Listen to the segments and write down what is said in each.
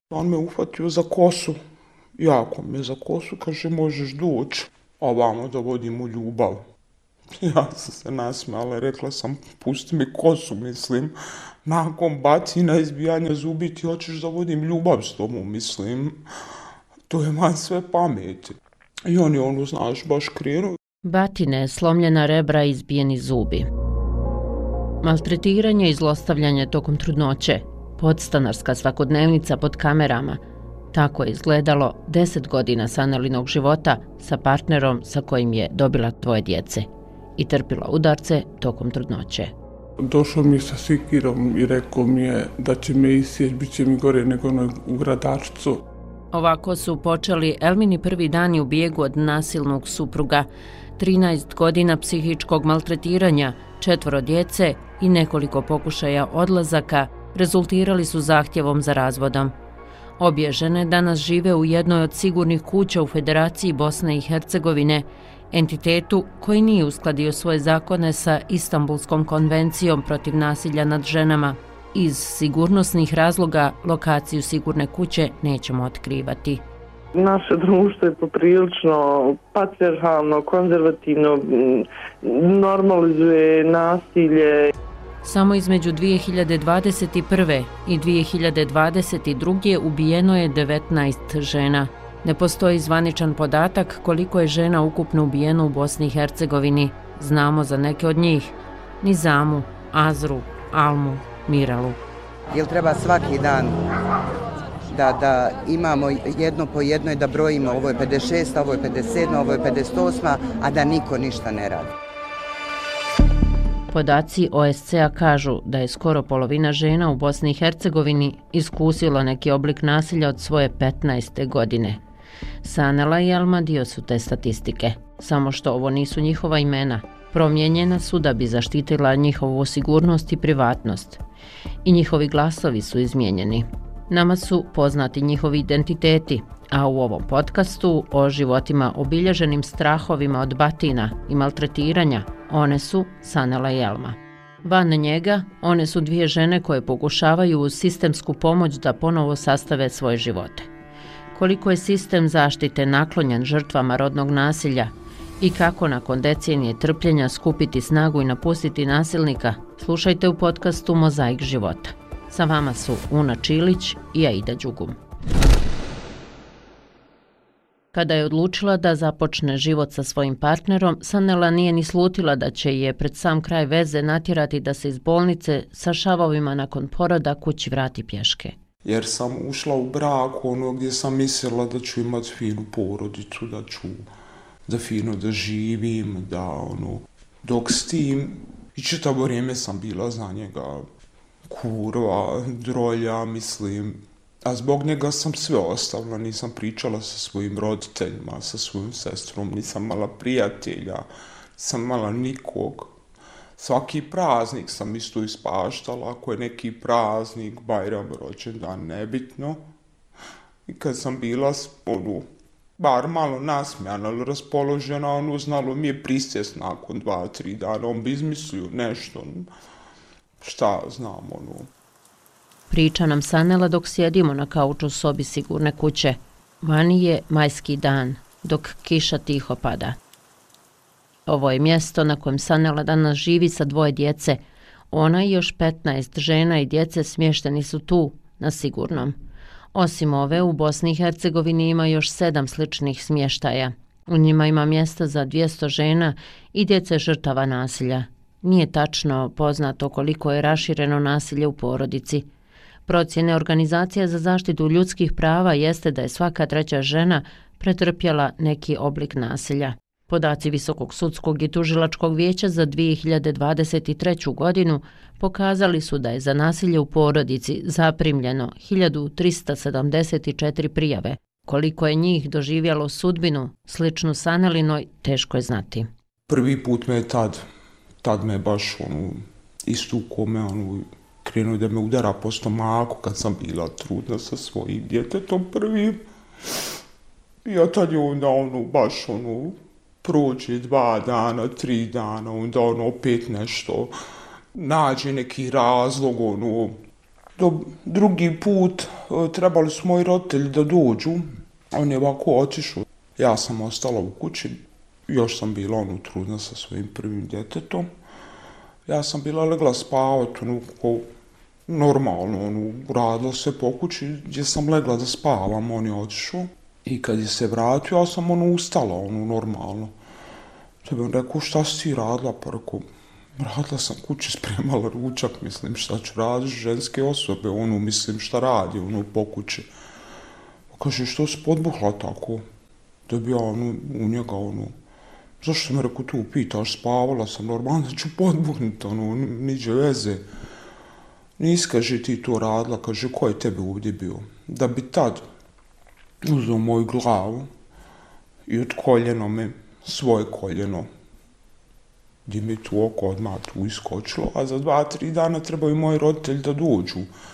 On me uhvatio za kosu, jako me za kosu, kaže možeš doći ovamo da vodimo ljubav. Ja sam se nasmijala, rekla sam pusti mi kosu, mislim, nakon batina, izbijanja zubi ti hoćeš da vodim ljubav s tobom, mislim, to je van sve pameti. I on je znaš, baš krenuo. Batine, slomljena rebra i izbijeni zubi. Maltretiranje i zlostavljanje tokom trudnoće, podstanarska svakodnevnica pod kamerama. Tako je izgledalo 10 godina Sanelinog života sa partnerom sa kojim je dobila 2 djece i trpila udarce tokom trudnoće. Došao mi je sa sikirom i rekao mi je da će me isjeći, bit će mi gore nego u Gradačcu. Ovako su počeli Elmini prvi dani u bijegu od nasilnog supruga, 13 godina psihičkog maltretiranja, 4 djece i nekoliko pokušaja odlazaka rezultirali su zahtjevom za razvodom. Obje žene danas žive u jednoj od sigurnih kuća u Federaciji Bosne i Hercegovine, entitetu koji nije uskladio svoje zakone sa Istanbulskom konvencijom protiv nasilja nad ženama. Iz sigurnosnih razloga lokaciju sigurne kuće nećemo otkrivati. Naše društvo je poprilično patrijarhalno, konzervativno, normalizuje nasilje. Samo između 2021. i 2022. ubijeno je 19 žena. Ne postoji zvaničan podatak koliko je žena ukupno ubijeno u Bosni i Hercegovini. Znamo za neke od njih. Nizamu, Azru, Almu, Miralu. Jel treba svaki dan da imamo jedno po jedno i da brojimo ovo je 56, ovo je 57, ovo je 58, a da niko ništa ne radi. Podaci OSCE-a kažu da je skoro polovina žena u Bosni i Hercegovini iskusilo neki oblik nasilja od svoje 15. godine. Sanela i Elma dio su te statistike, samo što ovo nisu njihova imena. Promijenjena su da bi zaštitila njihovu sigurnost i privatnost. I njihovi glasovi su izmijenjeni. Nama su poznati njihovi identiteti, a u ovom podcastu o životima obilježenim strahovima od batina i maltretiranja, one su Sanela i Elma. Van njega, one su 2 žene koje pokušavaju uz sistemsku pomoć da ponovo sastave svoje živote. Koliko je sistem zaštite naklonjen žrtvama rodnog nasilja i kako nakon decenije trpljenja skupiti snagu i napustiti nasilnika, slušajte u podcastu Mozaik života. Sa vama su Una Čilić i Aida Đugum. Kada je odlučila da započne život sa svojim partnerom, Sanela nije ni slutila da će je pred sam kraj veze natjerati da se iz bolnice sa šavovima nakon poroda kući vrati pješke. Jer sam ušla u brak gdje sam mislila da ću imati finu porodicu, da ću da fino da živim, dok s tim i čitavo vrijeme sam bila za njega kurva, drolja, mislim. A zbog njega sam sve ostavila, nisam pričala sa svojim roditeljima, sa svojom sestrom, nisam mala prijatelja, nisam mala nikog. Svaki praznik sam isto ispaštala, ako je neki praznik, Bajram, rođendan, nebitno. I kad sam bila, bar malo nasmijana ili raspoložena, znalo mi je prisjest nakon 2-3 dana, on bi izmislio nešto, šta znam, Priča nam Sanela dok sjedimo na kauču u sobi sigurne kuće. Vani je majski dan, dok kiša tiho pada. Ovo je mjesto na kojem Sanela danas živi sa 2 djece. Ona i još 15 žena i djece smješteni su tu, na sigurnom. Osim ove, u Bosni i Hercegovini ima još 7 sličnih smještaja. U njima ima mjesta za 200 žena i djece žrtava nasilja. Nije tačno poznato koliko je rašireno nasilje u porodici. Procjene Organizacije za zaštitu ljudskih prava jeste da je svaka 3. žena pretrpjela neki oblik nasilja. Podaci Visokog sudskog i tužilačkog vijeća za 2023. godinu pokazali su da je za nasilje u porodici zaprimljeno 1374 prijave. Koliko je njih doživjelo sudbinu sličnu Sanelinoj, teško je znati. Prvi put me je tad me baš istukao me, krenuo da me udara po stomaku kad sam bila trudna sa svojim djetetom prvim. I tad je onda baš prođe 2 dana, 3 dana, onda opet nešto nađe neki razlog, Drugi put trebali su moji roditelji da dođu, on je ovako otišao. Ja sam ostala u kući, još sam bila trudna sa svojim prvim djetetom. Ja sam bila legla spavati, normalno, radila se po kući gdje sam legla da spavam, on je otišao. I kad je se vratio, ja sam ustala, normalno. Da bi on rekao, šta si ti radila? Pa rekao, radila sam kući, spremala ručak, mislim, šta ću raditi, ženske osobe, mislim, šta radi, po kući. Kaže, što si podbuhla tako? Da bi ja, u njega, zašto me rekao tu pitaš, spavala sam, normalno da ću podbuhniti, niđe veze. Nisi, kaže, ti to radila, kaže, ko je tebe ovdje bio? Da bi tad uzeo moju glavu i od koljena me, svoje koljeno, gdje mi tu oko odmah tu iskočilo, a za 2-3 dana trebaju moji roditelji da dođu.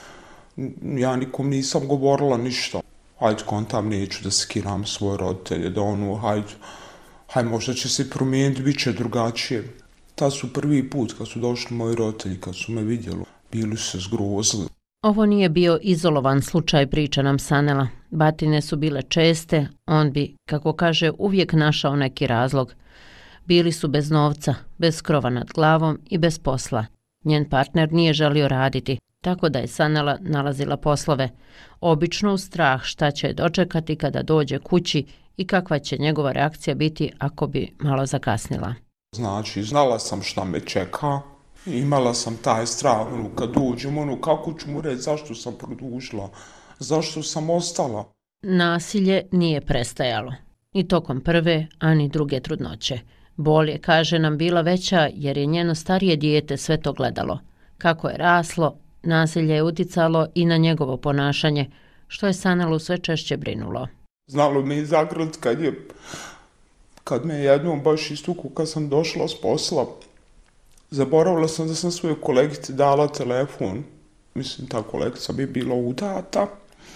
Ja nikom nisam govorila ništa. Hajde, kontam, neću da skiram svoje roditelje, da hajde, možda će se promijeniti, bit će drugačije. Tad su prvi put kad su došli moji roditelji, kad su me vidjeli, bili su se zgrozili. Ovo nije bio izolovan slučaj, priča nam Sanela. Batine su bile česte, on bi, kako kaže, uvijek našao neki razlog. Bili su bez novca, bez krova nad glavom i bez posla. Njen partner nije želio raditi, tako da je Sanela nalazila poslove. Obično u strah šta će dočekati kada dođe kući i kakva će njegova reakcija biti ako bi malo zakasnila. Znači, znala sam šta me čeka. Imala sam taj strah, kad dođem, kako ću mu reći zašto sam produžila, zašto sam ostala. Nasilje nije prestajalo. Ni tokom prve, ani druge trudnoće. Bol je, kaže nam, bila veća jer je njeno starije dijete sve to gledalo. Kako je raslo, nasilje je uticalo i na njegovo ponašanje, što je Sanelu sve češće brinulo. Znalo me i zagrlit kad me jednom baš istuku kad sam došla s posla. Zaboravila sam da sam svojoj kolegici dala telefon. Mislim, ta kolegica bi bila udata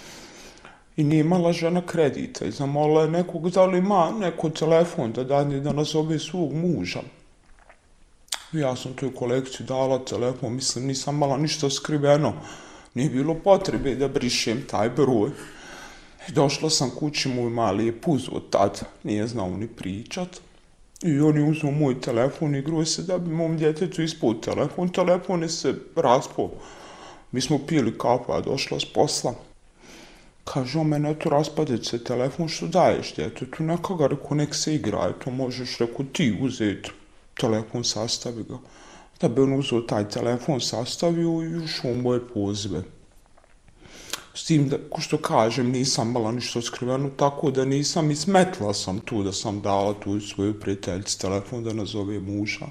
i nije imala žena kredita. I zamolila je nekog da li ima neko telefon da nazove svog muža. Ja sam toj kolegici dala telefon, mislim, nisam mala ništa skriveno. Nije bilo potrebe da brišem taj broj. Došla sam kući, moj mali je puzo tad, nije znao ni pričat. I on je uzeo moj telefon i gruje se da bi mom djetetu ispao telefon. Telefon je se raspao. Mi smo pili kafu, a došla s posla. Kaže, o mene to raspadeć se telefon, što daješ djetetu? Neka ga, reko, nek se igraju, to možeš, reko, ti uzeti telefon, sastavi ga. Da bi on uzeo taj telefon, sastavio i ušao u moje pozive. S tim da, ko što kažem, nisam mala ništa skriveno, tako da nisam i smetla sam tu da sam dala tu svoju prijateljicu telefon da nazove muža.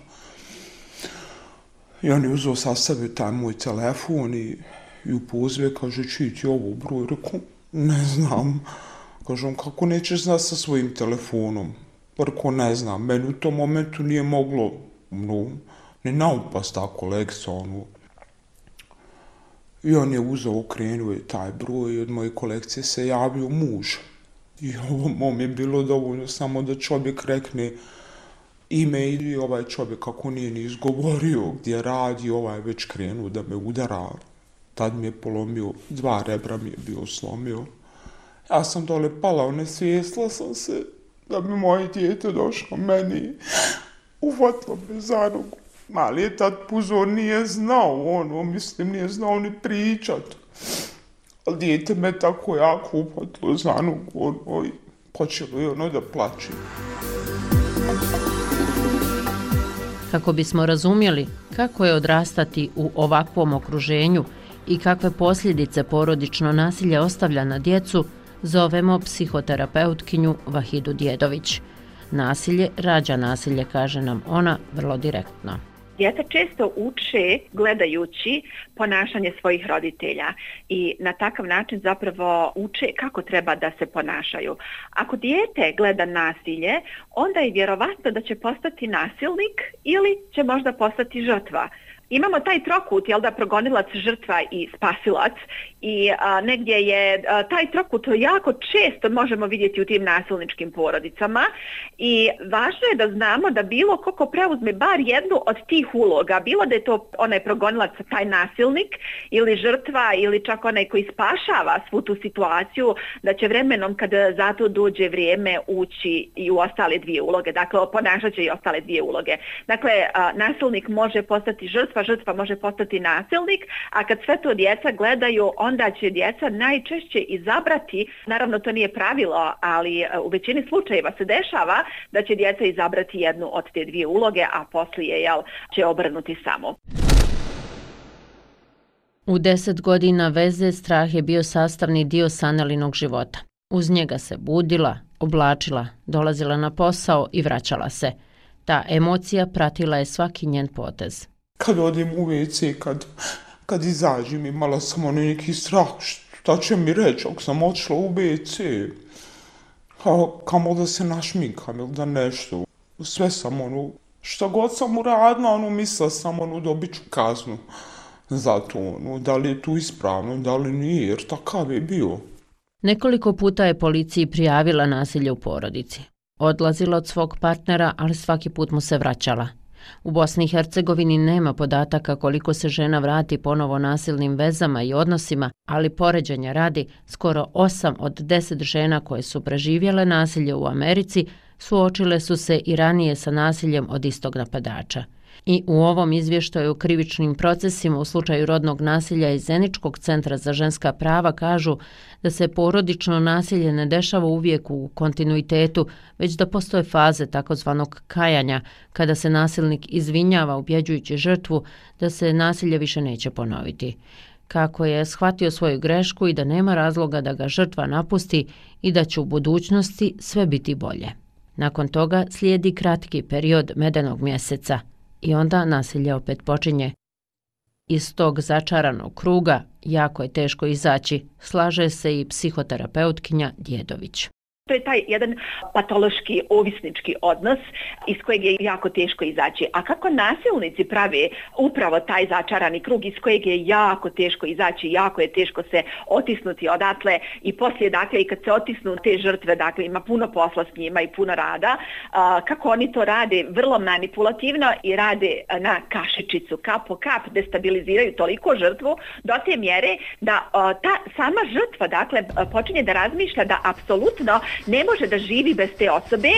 I on je uzeo, sastavio taj moj telefon i u pozive kaže, čiji ti ovo broj? Rekao, ne znam. Kažem, kako nećeš znati sa svojim telefonom? Rekao, ne znam, meni u tom momentu nije moglo ni naupast ta kolegica, I on je uzeo, okrenuo je taj broj i od moje kolekcije se javio muž. I ovo mom je bilo dovoljno samo da čovjek rekne ime i ovaj čovjek kako nije ni izgovorio gdje radi, ovaj već krenuo da me udara. Tad mi je polomio, 2 rebra mi je bio slomio. Ja sam dole pala, nesvjesla sam se da bi moje dijete došlo meni, uvatilo me za nogu. Mali je tad puzo, nije znao mislim, nije znao ni pričat. Ali dijete me tako jako uvatilo za nogu, i počelo je da plače. Kako bismo razumjeli kako je odrastati u ovakvom okruženju i kakve posljedice porodično nasilje ostavlja na djecu, zovemo psihoterapeutkinju Vahidu Djedović. Nasilje rađa nasilje, kaže nam ona vrlo direktno. Djeca često uče gledajući ponašanje svojih roditelja i na takav način zapravo uče kako treba da se ponašaju. Ako dijete gleda nasilje, onda je vjerovatno da će postati nasilnik ili će možda postati žrtva. Imamo taj trokut, progonilac, žrtva i spasilac i negdje je taj trokut jako često možemo vidjeti u tim nasilničkim porodicama i važno je da znamo da bilo ko preuzme bar jednu od tih uloga, bilo da je to onaj progonilac, taj nasilnik ili žrtva ili čak onaj koji spašava svu tu situaciju, da će vremenom kada za to dođe vrijeme ući i u ostale dvije uloge, dakle ponašat će i ostale dvije uloge. Dakle, nasilnik može postati žrtva, žrtva može postati nasilnik, a kad sve to djeca gledaju, onda će djeca najčešće izabrati, naravno to nije pravilo, ali u većini slučajeva se dešava da će djeca izabrati jednu od te dvije uloge, a poslije će obrnuti samo. U 10 godina veze strah je bio sastavni dio Sanelinog života. Uz njega se budila, oblačila, dolazila na posao i vraćala se. Ta emocija pratila je svaki njen potez. Kad odim u WC, kad izađem, imala sam neki strah, šta će mi reći ako sam odšla u WC. Kamo da se našminkam ili da nešto. Sve sam šta god sam uradila, mislila sam dobit ću kaznu za to, da li je tu ispravno, da li nije, jer takav je bio. Nekoliko puta je policiji prijavila nasilje u porodici. Odlazila od svog partnera, ali svaki put mu se vraćala. U Bosni i Hercegovini nema podataka koliko se žena vrati ponovo nasilnim vezama i odnosima, ali poređenja radi, skoro 8 od 10 žena koje su preživjele nasilje u Americi suočile su se i ranije sa nasiljem od istog napadača. I u ovom izvještaju o krivičnim procesima u slučaju rodnog nasilja iz Zeničkog centra za ženska prava kažu da se porodično nasilje ne dešava uvijek u kontinuitetu, već da postoje faze takozvanog kajanja, kada se nasilnik izvinjava ubjeđujući žrtvu da se nasilje više neće ponoviti. Kako je shvatio svoju grešku i da nema razloga da ga žrtva napusti i da će u budućnosti sve biti bolje. Nakon toga slijedi kratki period medenog mjeseca. I onda nasilje opet počinje. Iz tog začaranog kruga jako je teško izaći, slaže se i psihoterapeutkinja Djedović. To je taj jedan patološki, ovisnički odnos iz kojeg je jako teško izaći. A kako nasilnici prave upravo taj začarani krug iz kojeg je jako teško izaći, jako je teško se otisnuti odatle i poslije, dakle, i kad se otisnu te žrtve, dakle, ima puno posla s njima i puno rada, kako oni to rade vrlo manipulativno i rade na kašičicu, kap po kap, destabiliziraju toliko žrtvu do te mjere da ta sama žrtva, dakle, počinje da razmišlja da apsolutno ne može da živi bez te osobe.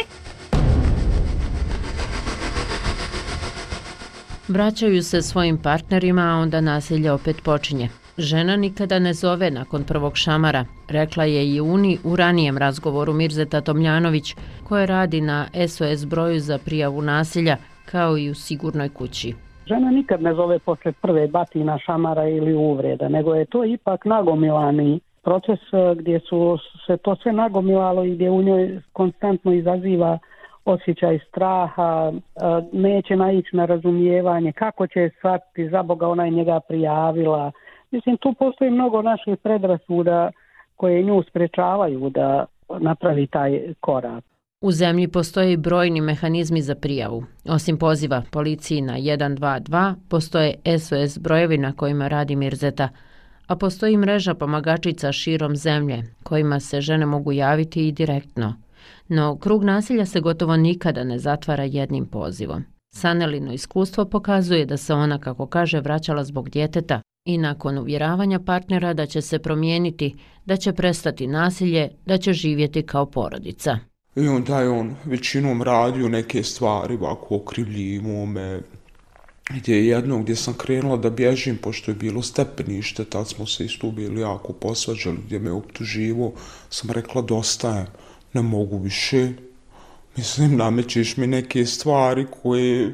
Vraćaju se svojim partnerima, a onda nasilje opet počinje. Žena nikada ne zove nakon prvog šamara, rekla je i Uni u ranijem razgovoru Mirzeta Tomljanović, koja radi na SOS broju za prijavu nasilja, kao i u Sigurnoj kući. Žena nikad ne zove posle prve batina, šamara ili uvreda, nego je to ipak nagomilani proces gdje su se to sve nagomilalo i gdje u njoj konstantno izaziva osjećaj straha, neće naići na razumijevanje, kako će shvatiti, za Boga ona je njega prijavila. Mislim, tu postoji mnogo naših predrasuda koje nju sprečavaju da napravi taj korak. U zemlji postoje brojni mehanizmi za prijavu. Osim poziva policiji na 122, postoje SOS brojevi na kojima radi Mirzeta, a postoji mreža pomagačica širom zemlje, kojima se žene mogu javiti i direktno. No, krug nasilja se gotovo nikada ne zatvara jednim pozivom. Sanelino iskustvo pokazuje da se ona, kako kaže, vraćala zbog djeteta i nakon uvjeravanja partnera da će se promijeniti, da će prestati nasilje, da će živjeti kao porodica. I onda je on većinom radio neke stvari, ovako okrivljivo me, gdje sam krenula da bježim, pošto je bilo stepenište, tad smo se isto bili jako posvađali, gdje me optuživo, sam rekla dosta je, ne mogu više. Mislim, namećeš mi neke stvari koje,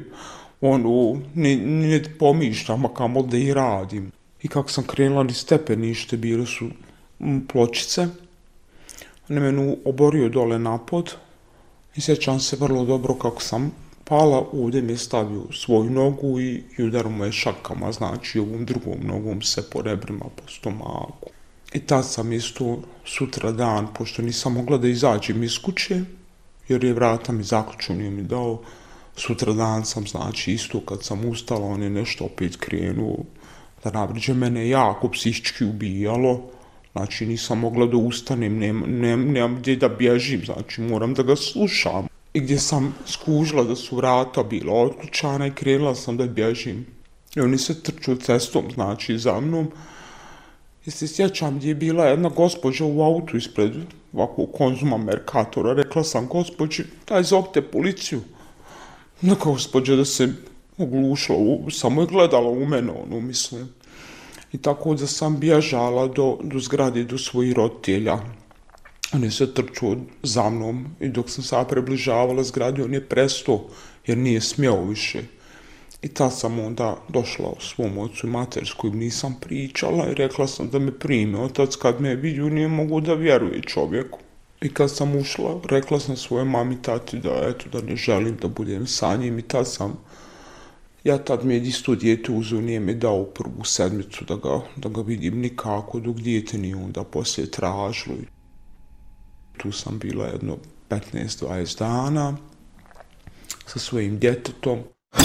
ne pomišljam, a kamo da i radim. I kako sam krenula ni stepenište, bile su pločice, ne menu oborio dole napod i sjećam se vrlo dobro kako sam pala, ovdje mi je stavio svoju nogu i udarom mu je šakama, znači ovom drugom nogom se po rebrima, po stomaku. I tad sam isto sutra dan, pošto nisam mogla da izađem iz kuće, jer je vrata mi zaključio, nije mi dao, Sutradan sam, znači, isto kad sam ustala, on je nešto opet krenuo da navrđe, mene jako psihički ubijalo. Znači, nisam mogla da ustanem, nemam gdje da bježim, znači, moram da ga slušam. I gdje sam skužila da su vrata bila otključana i krenula sam da bježim. I oni se trču cestom, znači, za mnom. I se sjećam gdje je bila jedna gospođa u autu ispred ovakvog Konzuma Merkatora. Rekla sam, gospođi, daj zovite policiju. Neka gospođa da se oglušila, samo je gledala u mene, mislim. I tako da sam bježala do zgrade, do svojih roditelja. On se trčuo za mnom i dok sam se približavala zgradi, on je prestao jer nije smjeo više. I tad sam onda došla u svom ocu i materi s kojim nisam pričala i rekla sam da me prime. Otac kad me je vidio nije mogu da vjeruje čovjeku. I kad sam ušla, rekla sam svojoj mami i tati da ne želim da budem sa njim i tad mi je isto dijete uzeo, nije mi dao prvu sedmicu da ga vidim nikako, dok dijete nije onda poslije tražilo. Tu sam bila jedno 15-20 dana sa svojim djetetom.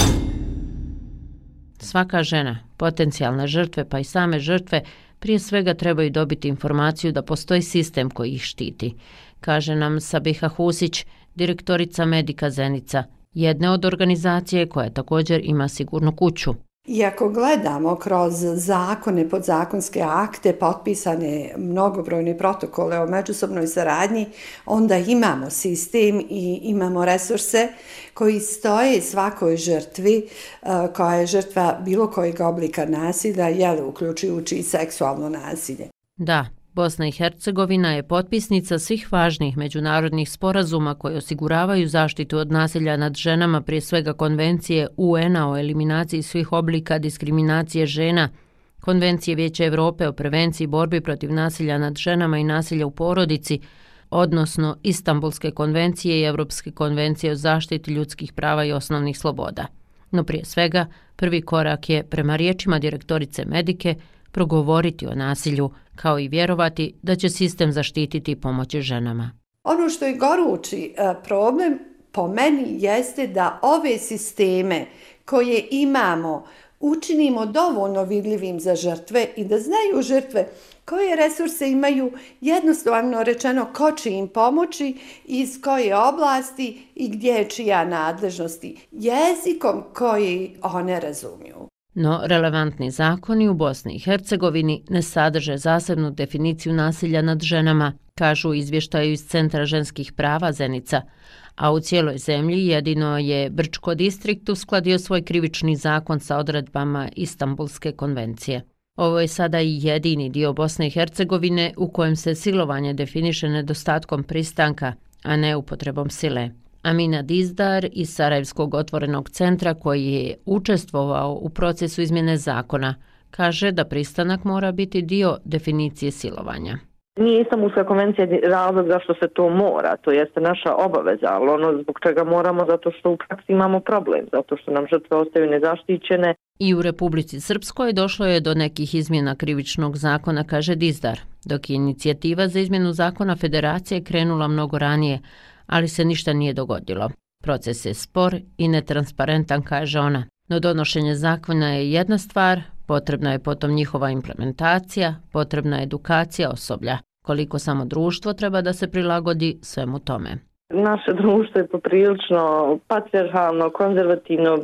Svaka žena, potencijalne žrtve pa i same žrtve, prije svega trebaju dobiti informaciju da postoji sistem koji ih štiti, kaže nam Sabiha Husić, direktorica Medika Zenica, jedne od organizacije koja također ima sigurnu kuću. I ako gledamo kroz zakone, podzakonske akte, potpisane mnogobrojne protokole o međusobnoj saradnji, onda imamo sistem i imamo resurse koji stoje svakoj žrtvi koja je žrtva bilo kojeg oblika nasilja, uključujući i seksualno nasilje. Da, Bosna i Hercegovina je potpisnica svih važnih međunarodnih sporazuma koji osiguravaju zaštitu od nasilja nad ženama, prije svega Konvencije UN-a o eliminaciji svih oblika diskriminacije žena, Konvencije Vijeća Europe o prevenciji borbi protiv nasilja nad ženama i nasilja u porodici, odnosno Istanbulske konvencije i Europske konvencije o zaštiti ljudskih prava i osnovnih sloboda. No prije svega, prvi korak je, prema riječima direktorice Medike, progovoriti o nasilju, kao i vjerovati da će sistem zaštititi i pomoći ženama. Ono što je gorući problem po meni jeste da ove sisteme koje imamo učinimo dovoljno vidljivim za žrtve i da znaju žrtve koje resurse imaju, jednostavno rečeno ko će im pomoći, iz koje oblasti i gdje je čija nadležnosti, jezikom koji one razumiju. No, relevantni zakoni u Bosni i Hercegovini ne sadrže zasebnu definiciju nasilja nad ženama, kažu u izvještaju iz Centra ženskih prava Zenica, a u cijeloj zemlji jedino je Brčko distrikt uskladio svoj krivični zakon sa odredbama Istanbulske konvencije. Ovo je sada i jedini dio Bosne i Hercegovine u kojem se silovanje definiše nedostatkom pristanka, a ne upotrebom sile. Amina Dizdar iz Sarajevskog otvorenog centra koji je učestvovao u procesu izmjene zakona kaže da pristanak mora biti dio definicije silovanja. Nije Istanbulska konvencija razlog zašto se to mora, to jeste naša obaveza, ali ono zbog čega moramo, zato što u praksi imamo problem, zato što nam žrtve ostaju nezaštićene. I u Republici Srpskoj došlo je do nekih izmjena krivičnog zakona, kaže Dizdar, dok je inicijativa za izmjenu zakona Federacije krenula mnogo ranije, ali se ništa nije dogodilo. Proces je spor i netransparentan, kaže ona. No donošenje zakona je jedna stvar, potrebna je potom njihova implementacija, potrebna je edukacija osoblja. Koliko samo društvo treba da se prilagodi svemu tome. Naše društvo je poprilično patrijarhalno, konzervativno,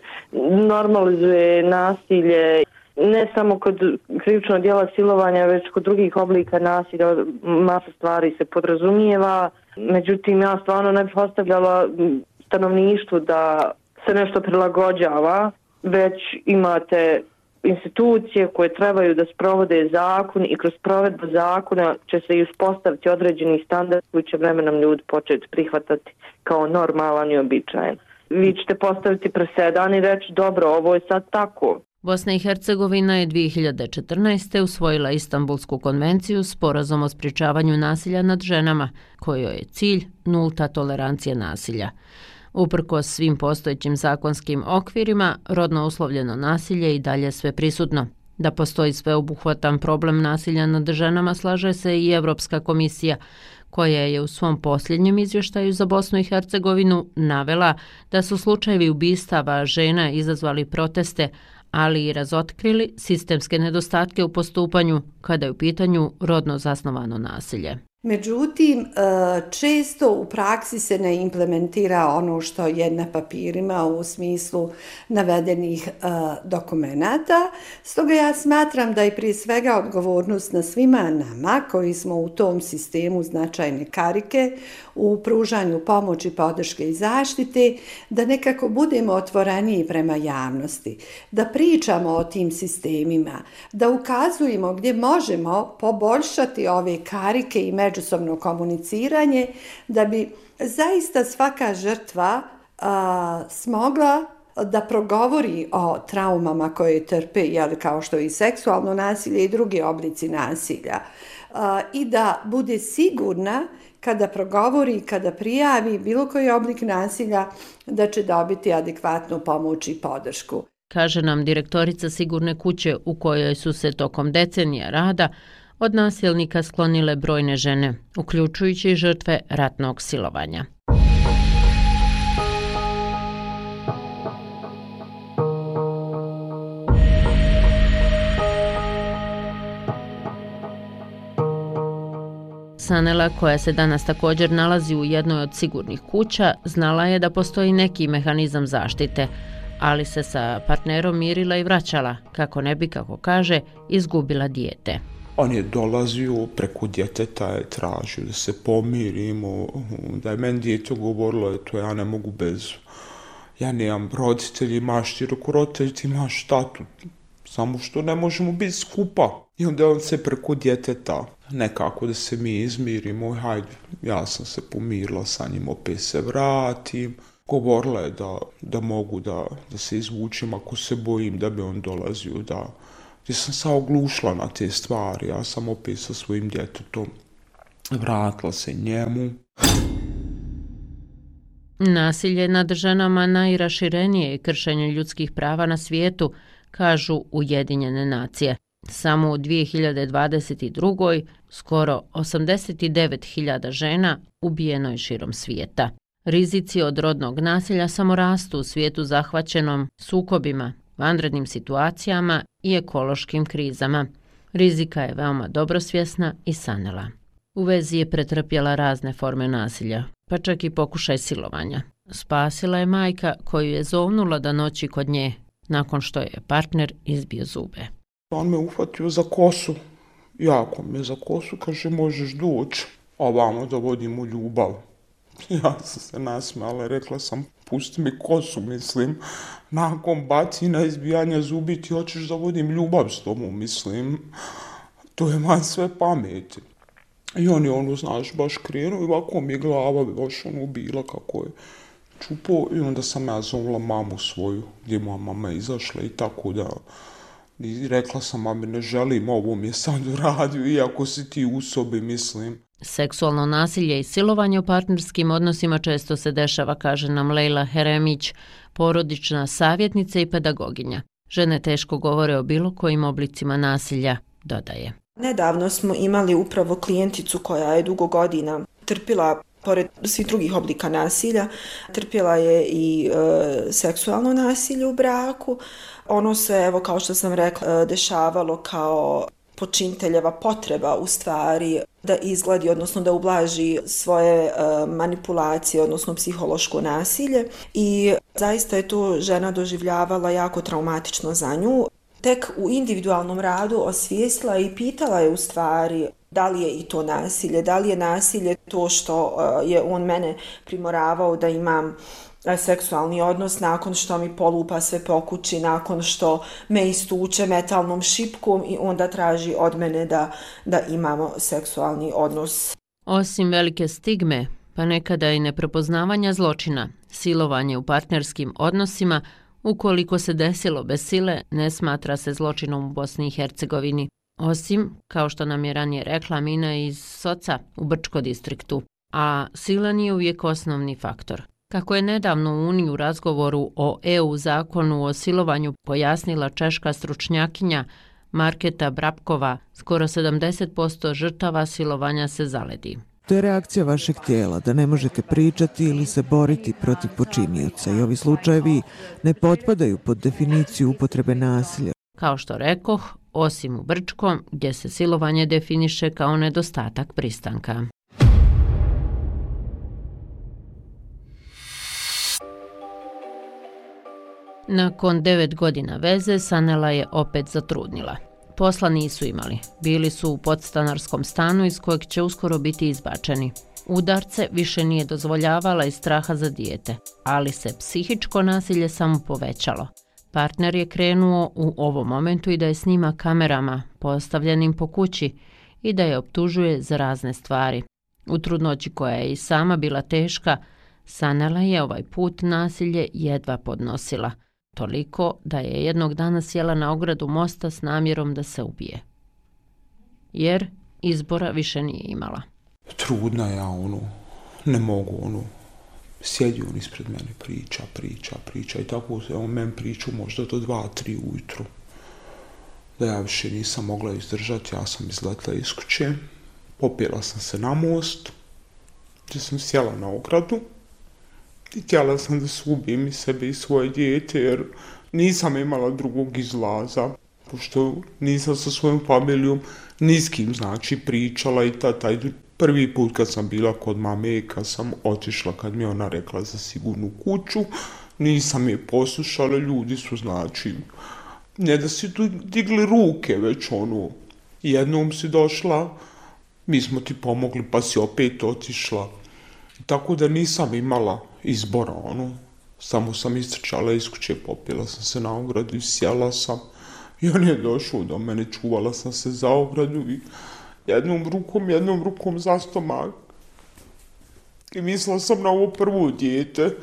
normalizuje nasilje, ne samo kod krivičnog djela silovanja, već kod drugih oblika nasilja, masa stvari se podrazumijeva. Međutim, ja stvarno ne bih ostavljala stanovništvu da se nešto prilagođava, već imate institucije koje trebaju da sprovode zakon i kroz provedbu zakona će se i uspostaviti određeni standard koji će vremenom ljudi početi prihvatati kao normalan i običajan. Vi ćete postaviti presedan i reći dobro, ovo je sad tako. Bosna i Hercegovina je 2014. usvojila Istanbulsku konvenciju sporazum o sprječavanju nasilja nad ženama, kojoj je cilj nulta tolerancija nasilja. Uprkos svim postojećim zakonskim okvirima, rodno uslovljeno nasilje i dalje sve prisutno. Da postoji sveobuhvatan problem nasilja nad ženama slaže se i Europska komisija, koja je u svom posljednjem izvještaju za Bosnu i Hercegovinu navela da su slučajevi ubistava žena izazvali proteste, ali i razotkrili sistemske nedostatke u postupanju kada je u pitanju rodno zasnovano nasilje. Međutim, često u praksi se ne implementira ono što je na papirima u smislu navedenih dokumenata. Stoga ja smatram da je prije svega odgovornost na svima nama koji smo u tom sistemu značajne karike u pružanju pomoći, podrške i zaštite, da nekako budemo otvoreniji prema javnosti, da pričamo o tim sistemima, da ukazujemo gdje možemo poboljšati ove karike i međusobno komuniciranje, da bi zaista svaka žrtva smogla da progovori o traumama koje trpe, kao što je i seksualno nasilje i drugi oblici nasilja, i da bude sigurna kada progovori, kada prijavi bilo koji oblik nasilja, da će dobiti adekvatnu pomoć i podršku. Kaže nam direktorica Sigurne kuće u kojoj su se tokom decenija rada od nasilnika sklonile brojne žene, uključujući žrtve ratnog silovanja. Sanela, koja se danas također nalazi u jednoj od sigurnih kuća, znala je da postoji neki mehanizam zaštite, ali se sa partnerom mirila i vraćala, kako ne bi, kako kaže, izgubila dijete. On je dolazio, preko djeteta je tražio da se pomirimo, da je meni dijete govorilo, eto, ja ne mogu bez, ja nemam roditelji, imaš ti roditelji, ti imaš tatu, samo što ne možemo biti skupa. I onda on se preko djeteta, nekako da se mi izmirimo, hajde, ja sam se pomirila sa njim, opet se vratim. Govorila je da mogu da se izvučim ako se bojim da bi on dolazio, gdje sam se oglušila na te stvari, ja sam opet sa svojim djetetom vratila se njemu. Nasilje nad ženama najraširenije je kršenje ljudskih prava na svijetu, kažu Ujedinjene nacije. Samo u 2022. skoro 89.000 žena ubijeno je širom svijeta. Rizici od rodnog nasilja samo rastu u svijetu zahvaćenom sukobima, vanrednim situacijama i ekološkim krizama. Rizika je veoma dobro svjesna i Sanela. U vezi je pretrpjela razne forme nasilja, pa čak i pokušaj silovanja. Spasila je majka koju je zovnula da noći kod nje, nakon što je partner izbio zube. On me uhvatio za kosu, jako me za kosu, kaže možeš doći, ovamo da vodimo ljubav. Ja sam se nasmijala, rekla sam pusti mi kosu, mislim, nakon bacina izbijanja zubi ti hoćeš da vodim ljubav s tobom, mislim, to je van sve pameti. I on je znaš, baš krenuo i ovako mi je glava baš bila kako je čupo i onda sam ja zovla mamu svoju, gdje moja mama izašla i tako da. I rekla sam, mami, ne želim, ovo mi je sad uradio, iako si ti u sobi, mislim. Seksualno nasilje i silovanje u partnerskim odnosima često se dešava, kaže nam Lejla Heremić, porodična savjetnica i pedagoginja. Žene teško govore o bilo kojim oblicima nasilja, dodaje. Nedavno smo imali upravo klijenticu koja je dugo godina trpila, pored svih drugih oblika nasilja, trpjela je i seksualno nasilje u braku. Ono se, evo kao što sam rekla, dešavalo kao počiniteljeva potreba u stvari da izgladi, odnosno da ublaži svoje manipulacije, odnosno psihološko nasilje. I zaista je to žena doživljavala jako traumatično za nju. Tek u individualnom radu osvijestila i pitala je u stvari da li je i to nasilje, da li je nasilje to što je on mene primoravao da imam seksualni odnos nakon što mi polupa sve po kući, nakon što me istuče metalnom šipkom i onda traži od mene da imamo seksualni odnos. Osim velike stigme, pa nekada i neprepoznavanja zločina, silovanje u partnerskim odnosima, ukoliko se desilo bez sile, ne smatra se zločinom u Bosni i Hercegovini. Osim, kao što nam je ranije rekla Mina iz Soca u Brčko distriktu, a sila nije uvijek osnovni faktor. Kako je nedavno u Uniji u razgovoru o EU zakonu o silovanju pojasnila češka stručnjakinja Marketa Brapkova, skoro 70% žrtava silovanja se zaledi. To je reakcija vašeg tijela, da ne možete pričati ili se boriti protiv počinioca i ovi slučajevi ne potpadaju pod definiciju upotrebe nasilja. Kao što rekoh, osim u Brčkom, gdje se silovanje definiše kao nedostatak pristanka. Nakon 9 godina veze, Sanela je opet zatrudnila. Posla nisu imali. Bili su u podstanarskom stanu iz kojeg će uskoro biti izbačeni. Udarce više nije dozvoljavala iz straha za dijete, ali se psihičko nasilje samo povećalo. Partner je krenuo u ovom momentu i da je snima kamerama postavljenim po kući i da je optužuje za razne stvari. U trudnoći koja je i sama bila teška, Sanela je ovaj put nasilje jedva podnosila. Toliko da je jednog dana sjela na ogradu mosta s namjerom da se ubije. Jer izbora više nije imala. Trudna ja, ne mogu, sjedi on ispred mene, priča i tako se on meni pričao možda do 2-3 ujutru. Da ja više nisam mogla izdržati, ja sam izletla iz kuće, popela sam se na most, gdje sam sjela na ogradu i htjela sam da se ubijem i sebe i svoje dijete, jer nisam imala drugog izlaza, pošto nisam sa svojom familijom ni s kim, pričala i taj prvi put kad sam bila kod mame, kad sam otišla, kad mi je ona rekla za sigurnu kuću, nisam je poslušala, ljudi su, ne da si tu digli ruke, već jednom si došla, mi smo ti pomogli, pa si opet otišla. Tako da nisam imala izbora, samo sam istrčala iz kuće, popila sam se na ogradu i sjela sam. I on je došao do mene, čuvala sam se za ogradu i jednom rukom za stomak. I mislila sam na ovo prvo dijete.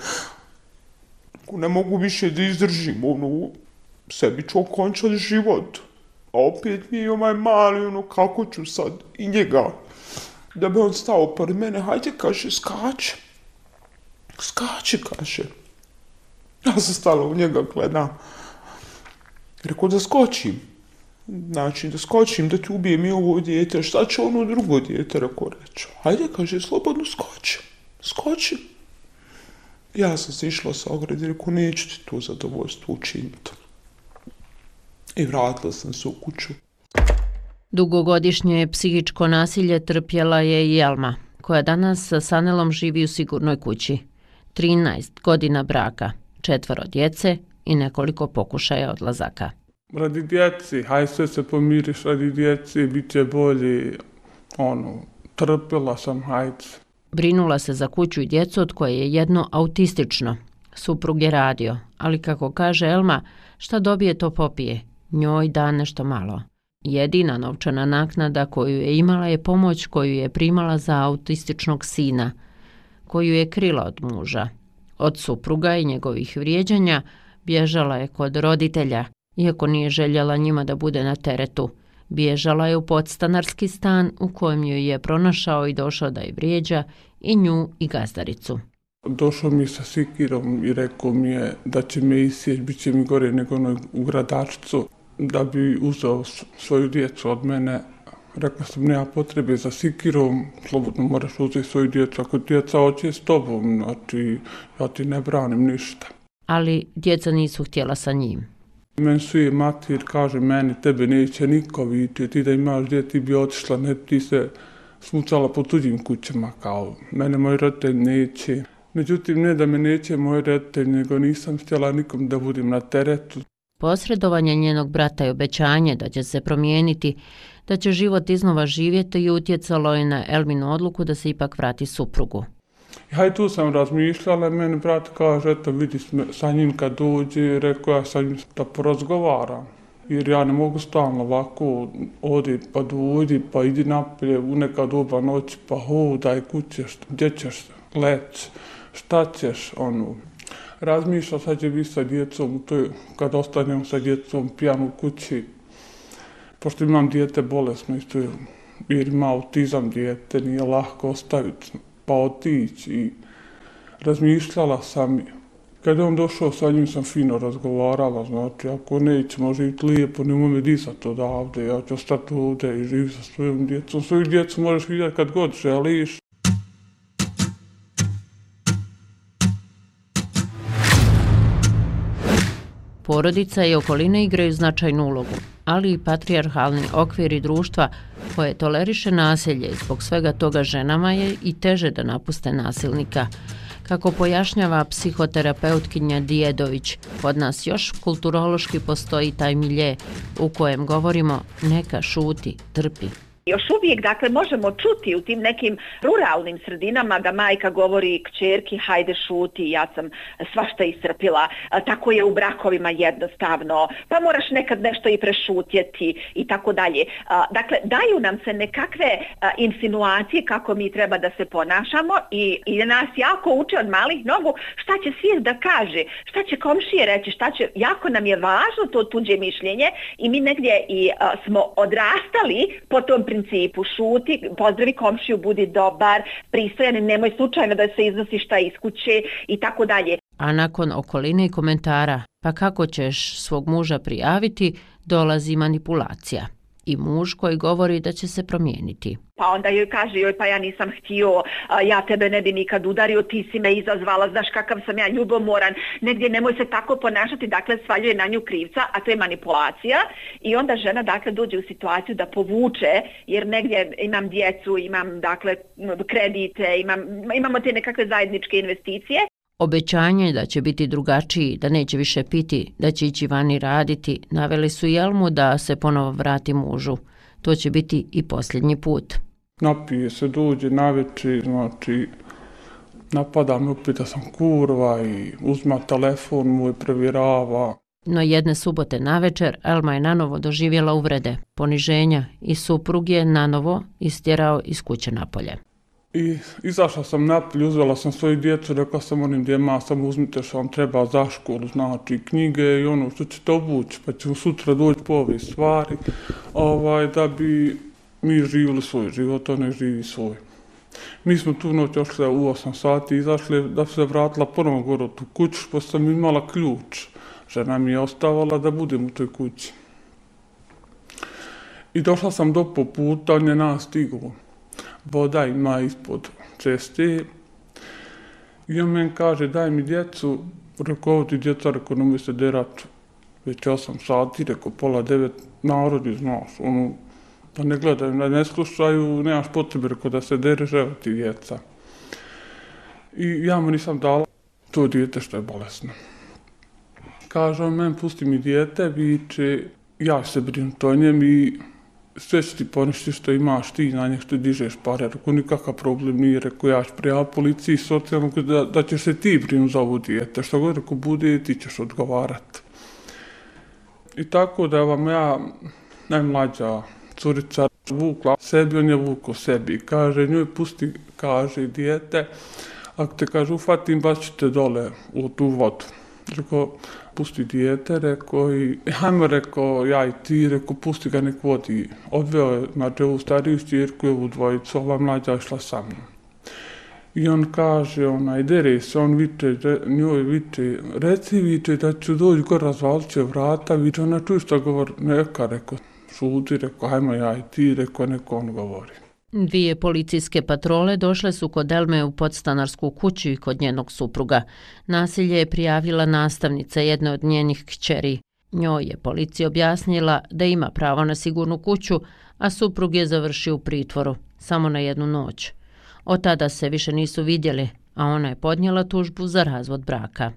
Ne mogu više da izdržim, sebi ću okončati život. A opet mi je ovaj mali, kako ću sad i njega. Da bi on stao pored mene, hajde, kaže, skače, kaže. Ja sam stala u njega, gledam. Rekao da skočim. Da skočim, da ti ubijem i ovo dijete. Šta će ono drugo dijete, rekao reći. Hajde, kaže, slobodno skoči. Ja sam se išla sa ograde, rekao, neću ti to zadovoljstvo učiniti. I vratila sam se u kuću. Dugogodišnje psihičko nasilje trpjela je i Elma, koja danas sa Sanelom živi u sigurnoj kući. 13 godina braka, 4 djece i nekoliko pokušaja odlazaka. Radi djeci, haj sve se pomiriš radi djeci, bit će bolje, trpjela sam, hajde. Brinula se za kuću i djecu od koje je jedno autistično. Suprug je radio, ali kako kaže Elma, šta dobije to popije, njoj da nešto malo. Jedina novčana naknada koju je imala je pomoć koju je primala za autističnog sina, koju je krila od muža. Od supruga i njegovih vrijeđanja bježala je kod roditelja, iako nije željela njima da bude na teretu. Bježala je u podstanarski stan u kojem joj je pronašao i došao da je vrijeđa i nju i gazdaricu. Došao mi je sa sikirom i rekao mi je da će me isjeć, bit će mi gore nego u gradačicu, da bi uzeo svoju djecu od mene. Rekla sam, nema potrebe za sikirom, slobodno moraš uzeti svoju djecu, ako djeca hoće s tobom, ja ti ne branim ništa. Ali djeca nisu htjela sa njim. Meni su je mater, kaže meni, tebe neće niko vidjeti, ti da imaš djete ti bi otišla, ne ti se smucala po tuđim kućama, kao mene moj roditelj neće. Međutim, ne da me neće moj roditelj, nego nisam htjela nikom da budem na teretu. Posredovanje njenog brata i obećanje da će se promijeniti, da će život iznova živjeti i utjecalo je na Elminu odluku da se ipak vrati suprugu. Ja tu sam razmišljala, meni brat kaže, eto vidi sa njim kad dođe, rekao ja sa njim da porazgovaram. Jer ja ne mogu stalno ovako, odi pa dođi, pa idi napolje u neka doba noći, pa hodaj kućeš, gdje ćeš leći, šta ćeš, Razmišljam sad će biti sa djecom, kad ostanem sa djecom pijan u kući, pošto imam dijete bolesno isto, jer ima autizam dijete, nije lahko ostaviti, pa otići. I razmišljala sam, kad je on došao sa njim sam fino razgovarala, ako nećemo živjeti lijepo, nemoj me disati odavde, ja ću ostati ovdje i živjeti sa svojom djecom. Svoju djecu možeš vidjeti kad god želiš. Porodica i okoline igraju značajnu ulogu, ali i patrijarhalni okviri društva koje toleriše nasilje i zbog svega toga ženama je i teže da napuste nasilnika. Kako pojašnjava psihoterapeutkinja Dijedović, kod nas još kulturološki postoji taj milje u kojem govorimo neka šuti, trpi. Još uvijek, dakle, možemo čuti u tim nekim ruralnim sredinama da majka govori kćerki, hajde šuti, ja sam svašta iscrpila, tako je u brakovima jednostavno, pa moraš nekad nešto i prešutjeti i tako dalje. Dakle, daju nam se nekakve insinuacije kako mi treba da se ponašamo i nas jako uče od malih nogu šta će svijet da kaže, šta će komšije reći, jako nam je važno to tuđe mišljenje i mi negdje smo odrastali po tom principu, šuti, pozdravi komšiju, budi dobar, pristojan, nemoj slučajno da se iznosi šta iz kuće i tako dalje. A nakon okoline i komentara, pa kako ćeš svog muža prijaviti, dolazi manipulacija. I muž koji govori da će se promijeniti. Pa onda joj kaže, pa ja nisam htio, ja tebe ne bi nikad udario, ti si me izazvala, znaš kakav sam ja ljubomoran, negdje nemoj se tako ponašati, dakle svaljuje na nju krivca, a to je manipulacija i onda žena dakle dođe u situaciju da povuče, jer negdje imam djecu, imam dakle kredite, imamo te nekakve zajedničke investicije. Obećanje da će biti drugačiji, da neće više piti, da će ići vani raditi, naveli su Jelmu da se ponovo vrati mužu. To će biti i posljednji put. Napije se, dođe navečer, znači napada me opet da sam kurva i uzma telefon moj, provjerava. No jedne subote navečer Elma je nanovo doživjela uvrede, poniženja i suprug je nanovo istjerao iz kuće napolje. I izašla sam napolje, uzela sam svoju djecu, rekla sam onim djema, samo uzmite što vam treba za školu, znači knjige i ono što ćete obući, pa ćemo sutra doći po ove stvari, da bi mi živjeli svoj život, on ne živi svoj. Mi smo tu noć ošli u 8 sati, izašli da se vratila ponovno gore u tu kuću, pa sam imala ključ. Žena mi je ostavala da budem u toj kući. I došla sam do puta, on je nas stigao. Voda ima ispod ceste i on meni kaže daj mi djecu, rekao ovo ti djeca, rekao nemoj se derat, već 8 sati, rekao pola 9, narodi znaš, da ne gledaju, da ne slušaju, nemaš potrebe, rekao da se dereš, evo ti djeca. I ja mu nisam dala to dijete što je bolesno. Kaže on meni pusti mi dijete, viče, ja se brinuti o njem i sve će ti poništi što imaš ti na njeg što dižeš pare, rekao nikakav problem nije, rekao ja ću prijaviti policiji socijalno da ćeš se ti brinuti za ovo dijete, što god rekao bude ti ćeš odgovarati. I tako da vam ja najmlađa curica vukla sebi, on je vukao sebi, kaže njoj pusti, kaže dijete, ako te kaže ufatim bačite dole u tu vodu. Rekao, pusti dijete, rekao i hajmo, rekao, ja i ti, rekao, pusti ga nek vodi. Odveo je, znači, ovu stariju šćerku i ovu dvojicu, ova mlađa išla sa mnom. I on kaže, dere se, on viče, njoj viče, reci viče da ću doći gore, razvalit će vrata, viče, ona čuje što govori, neka, rekao, šuti, rekao, hajmo ja i ti, rekao, neko on govori. 2 policijske patrole došle su kod Elme u podstanarsku kuću i kod njenog supruga. Nasilje je prijavila nastavnica jedne od njenih kćeri. Njoj je policija objasnila da ima pravo na sigurnu kuću, a suprug je završio u pritvoru, samo na 1 noć. Od tada se više nisu vidjeli, a ona je podnijela tužbu za razvod braka.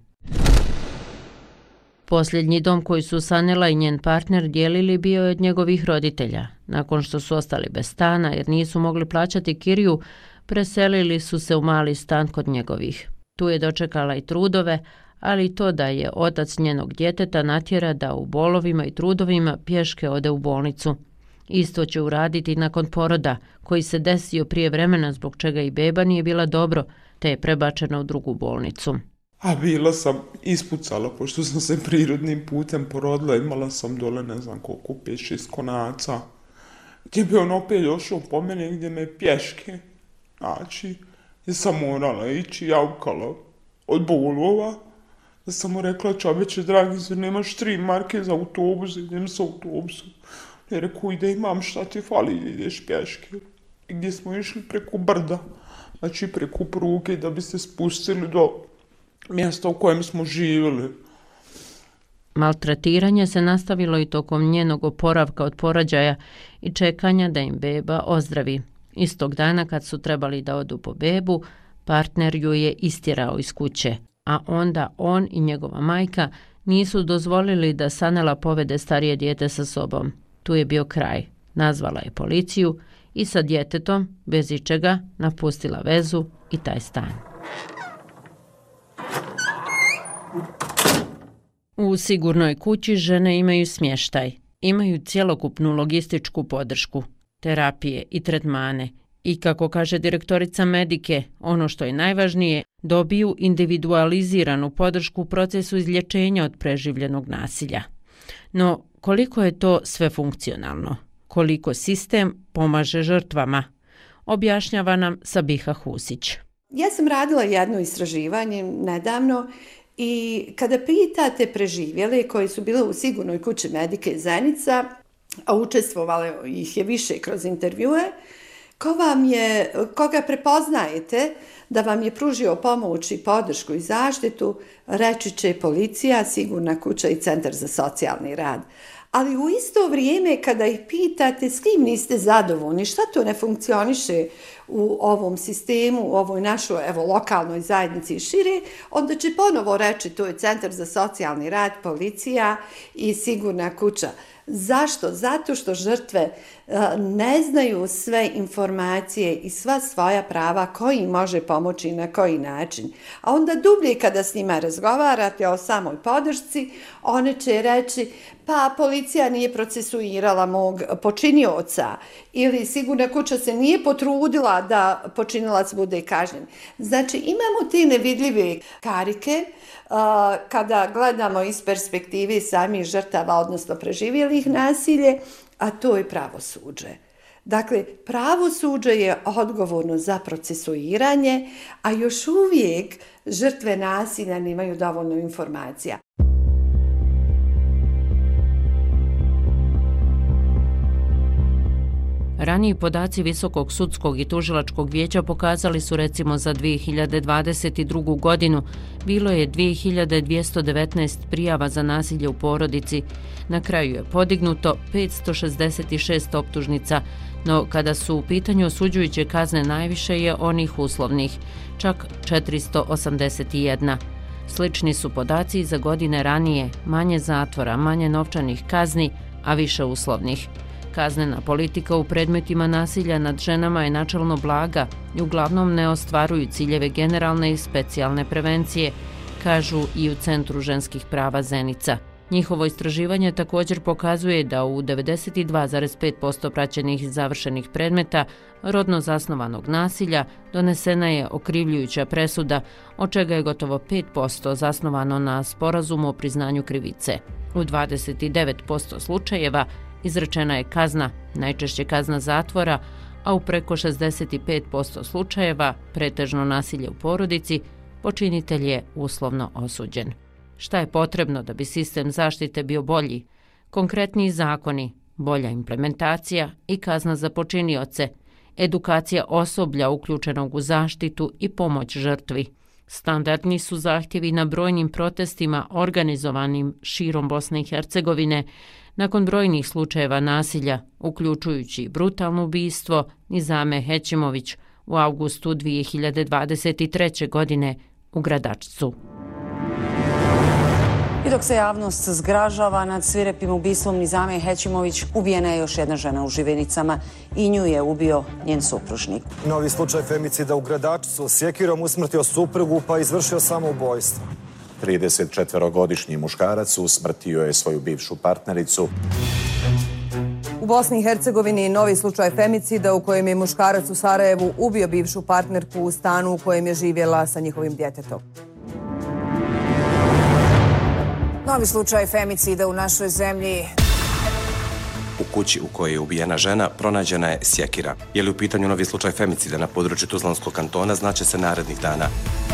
Posljednji dom koji su Sanela i njen partner dijelili bio je od njegovih roditelja. Nakon što su ostali bez stana jer nisu mogli plaćati kiriju, preselili su se u mali stan kod njegovih. Tu je dočekala i trudove, ali i to da je otac njenog djeteta natjera da u bolovima i trudovima pješke ode u bolnicu. Isto će uraditi nakon poroda, koji se desio prije vremena zbog čega i beba nije bila dobro, te je prebačena u drugu bolnicu. A bila sam ispucala, pošto sam se prirodnim putem porodila, imala sam dole ne znam koliko, 5-6 konaca. Gdje bi on opet došao po mene gdje me pješke, znači, ja sam morala ići javkala od bolova, da sam mu rekla čoveče dragi, zar nemaš 3 marke za autobus, idem sa autobusom. Ja rekao, ide imam šta ti fali, ideš pješke. I gdje smo išli preko brda, znači preko pruge da bi se spustili do mjesta u kojem smo živjeli. Maltretiranje se nastavilo i tokom njenog oporavka od porođaja i čekanja da im beba ozdravi. Istog dana kad su trebali da odu po bebu, partner ju je istjerao iz kuće, a onda on i njegova majka nisu dozvolili da Sanela povede starije dijete sa sobom. Tu je bio kraj. Nazvala je policiju i sa djetetom, bez ičega, napustila vezu i taj stan. U sigurnoj kući žene imaju smještaj, imaju cjelokupnu logističku podršku, terapije i tretmane i, kako kaže direktorica Medike, ono što je najvažnije, dobiju individualiziranu podršku u procesu izlječenja od preživljenog nasilja. No, koliko je to sve funkcionalno? Koliko sistem pomaže žrtvama? Objašnjava nam Sabiha Husić. Ja sam radila jedno istraživanje nedavno i kada pitate preživjele koji su bile u sigurnoj kući Medike Zenica, a učestvovale ih je više kroz intervjue, koga prepoznajete da vam je pružio pomoć i podršku i zaštitu, reći će policija, sigurna kuća i centar za socijalni rad. Ali u isto vrijeme kada ih pitate s kim niste zadovoljni, šta to ne funkcioniše u ovom sistemu, u ovoj našoj lokalnoj zajednici i šire, onda će ponovo reći to je centar za socijalni rad, policija i sigurna kuća. Zašto? Zato što žrtve ne znaju sve informacije i sva svoja prava koji im može pomoći i na koji način. A onda dublje kada s njima razgovarate o samoj podršci, one će reći pa policija nije procesuirala mog počinioca ili sigurna kuća se nije potrudila da počinilac bude kažnjen. Znači imamo te nevidljive karike kada gledamo iz perspektive samih žrtava, odnosno preživjelih nasilje, a to je pravosuđe. Dakle, pravosuđe je odgovorno za procesuiranje, a još uvijek žrtve nasilja nemaju dovoljno informacija. Raniji podaci Visokog sudskog i tužilačkog vijeća pokazali su recimo za 2022. godinu bilo je 2219 prijava za nasilje u porodici. Na kraju je podignuto 566 optužnica, no kada su u pitanju osuđujuće kazne najviše je onih uslovnih, čak 481. Slični su podaci i za godine ranije, manje zatvora, manje novčanih kazni, a više uslovnih. Kaznena politika u predmetima nasilja nad ženama je načelno blaga i uglavnom ne ostvaruju ciljeve generalne i specijalne prevencije, kažu i u Centru ženskih prava Zenica. Njihovo istraživanje također pokazuje da u 92,5% praćenih i završenih predmeta rodno zasnovanog nasilja donesena je okrivljujuća presuda, od čega je gotovo 5% zasnovano na sporazumu o priznanju krivice. U 29% slučajeva izrečena je kazna, najčešće kazna zatvora, a u preko 65% slučajeva, pretežno nasilje u porodici, počinitelj je uslovno osuđen. Šta je potrebno da bi sistem zaštite bio bolji? Konkretniji zakoni, bolja implementacija i kazna za počinioce, edukacija osoblja uključenog u zaštitu i pomoć žrtvi. Standardni su zahtjevi na brojnim protestima organizovanim širom Bosne i Hercegovine nakon brojnih slučajeva nasilja, uključujući brutalno ubistvo Nizame Hećimović u avgustu 2023. godine u Gradačcu. I dok se javnost zgražava nad svirepim ubistvom Nizame Hećimović, ubijena je još jedna žena u Živinicama i nju je ubio njen supružnik. Novi slučaj femicida u Gradačcu, sjekirom usmrtio suprugu pa izvršio samoubojstvo. 34-godišnji muškarac usmrtio je svoju bivšu partnericu. U Bosni i Hercegovini novi slučaj femicida u kojem je muškarac u Sarajevu ubio bivšu partnerku u stanu u kojem je živjela sa njihovim djetetom. Novi slučaj femicida u našoj zemlji. U kući u kojoj je ubijena žena pronađena je sjekira. Je li u pitanju novi slučaj femicida na području Tuzlanskog kantona, znaće se narednih dana.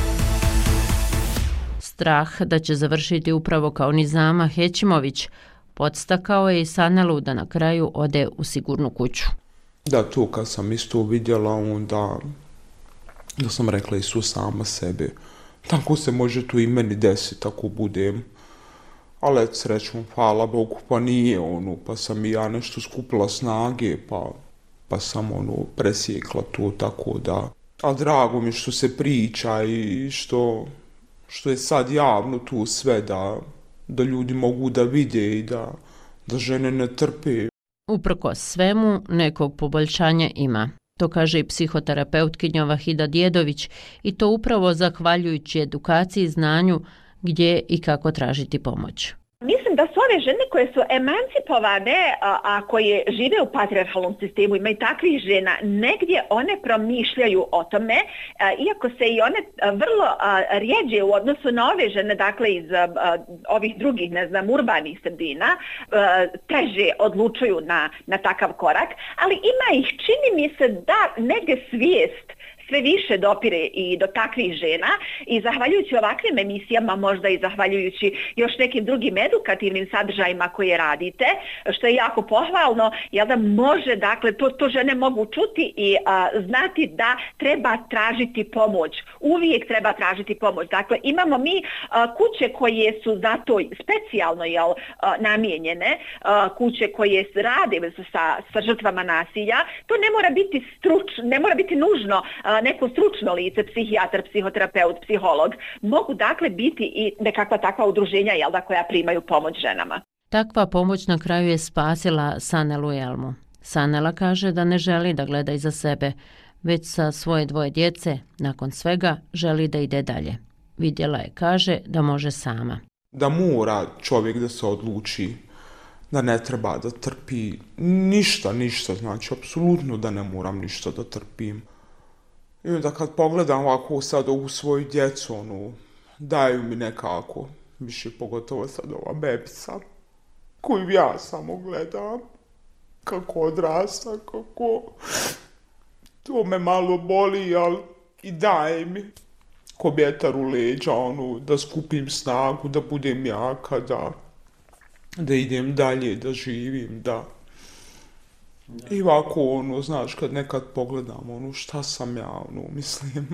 Strah da će završiti upravo kao Nizama Hećimović podstakao je i Sanelu da na kraju ode u sigurnu kuću. Da, to kad sam isto vidjela, onda da sam rekla Isus sama sebe. Tako se može tu i meni desiti ako budem Ali et srećom, hvala Bogu, pa nije pa sam i ja nešto skupila snage, pa sam presjekla to, tako da. A drago mi što se priča i što je sad javno tu sve da ljudi mogu da vide i da žene ne trpe. Uprkos svemu, nekog poboljšanja ima. To kaže i psihoterapeutkinja Vahida Djedović i to upravo zahvaljujući edukaciji i znanju gdje i kako tražiti pomoć. Mislim da su ove žene koje su emancipovane, a koje žive u patrijarhalnom sistemu, ima i takvih žena, negdje one promišljaju o tome, iako se i one vrlo rijeđe u odnosu na ove žene, dakle iz ovih drugih, urbanih sredina, teže odlučuju na takav korak, ali ima ih, čini mi se da negdje svijest sve više dopire i do takvih žena i zahvaljujući ovakvim emisijama, možda i zahvaljujući još nekim drugim edukativnim sadržajima koje radite, što je jako pohvalno, da može, dakle, to žene mogu čuti i znati da treba tražiti pomoć. Uvijek treba tražiti pomoć. Dakle, imamo mi kuće koje su za to specijalno namijenjene, kuće koje rade sa žrtvama nasilja. To ne mora biti nužno neko stručno lice, psihijatar, psihoterapeut, psiholog, mogu dakle biti i nekakva takva udruženja koja primaju pomoć ženama. Takva pomoć na kraju je spasila Sanelu Jelmu. Sanela kaže da ne želi da gleda iza sebe, već sa svoje 2 djece, nakon svega želi da ide dalje. Vidjela je, kaže, da može sama. Da mora čovjek da se odluči, da ne treba da trpi ništa, znači apsolutno da ne moram ništa da trpim. I onda kad pogledam ovako sad ovu svoju djecu, daju mi nekako, više pogotovo sad ova bebica, koju ja samo gledam, kako odrasta, kako to me malo boli, ali i daje mi ko vjetar u leđa, da skupim snagu, da budem jaka, da idem dalje, da živim, da. I ovako, znaš, kad nekad pogledam, šta sam ja, mislim,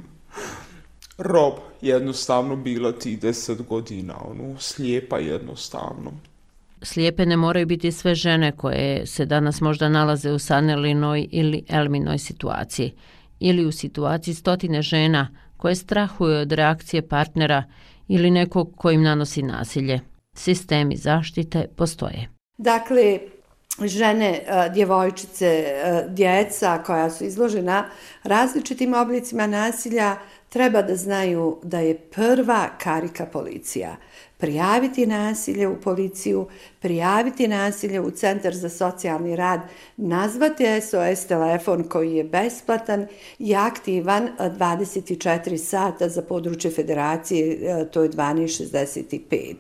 rob jednostavno bila tih 10 godina, slijepa jednostavno. Slijepe ne moraju biti sve žene koje se danas možda nalaze u Sanelinoj ili Elminoj situaciji, ili u situaciji 100 žena koje strahuju od reakcije partnera ili nekog ko im nanosi nasilje. Sistemi zaštite postoje. Dakle, žene, djevojčice, djeca koja su izložena različitim oblicima nasilja treba da znaju da je prva karika policija. Prijaviti nasilje u policiju, prijaviti nasilje u Centar za socijalni rad, nazvati SOS telefon koji je besplatan i aktivan 24 sata za područje federacije, to je 1265.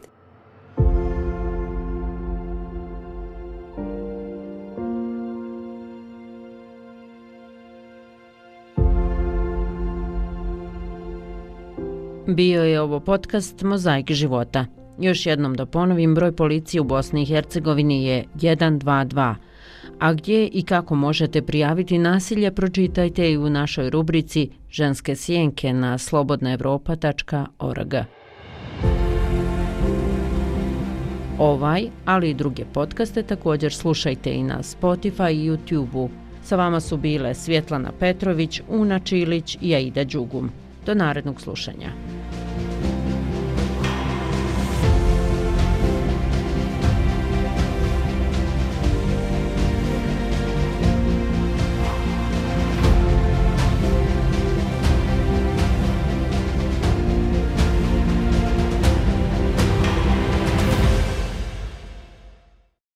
Bio je ovo podcast Mozaik života. Još jednom da ponovim, broj policije u Bosni i Hercegovini je 122. A gdje i kako možete prijaviti nasilje, pročitajte i u našoj rubrici Ženske sjenke na slobodnaevropa.org. Ovaj, ali i druge podcaste također slušajte i na Spotify i YouTube-u. Sa vama su bile Svjetlana Petrović, Una Čilić i Aida Đugum. Do narednog slušanja.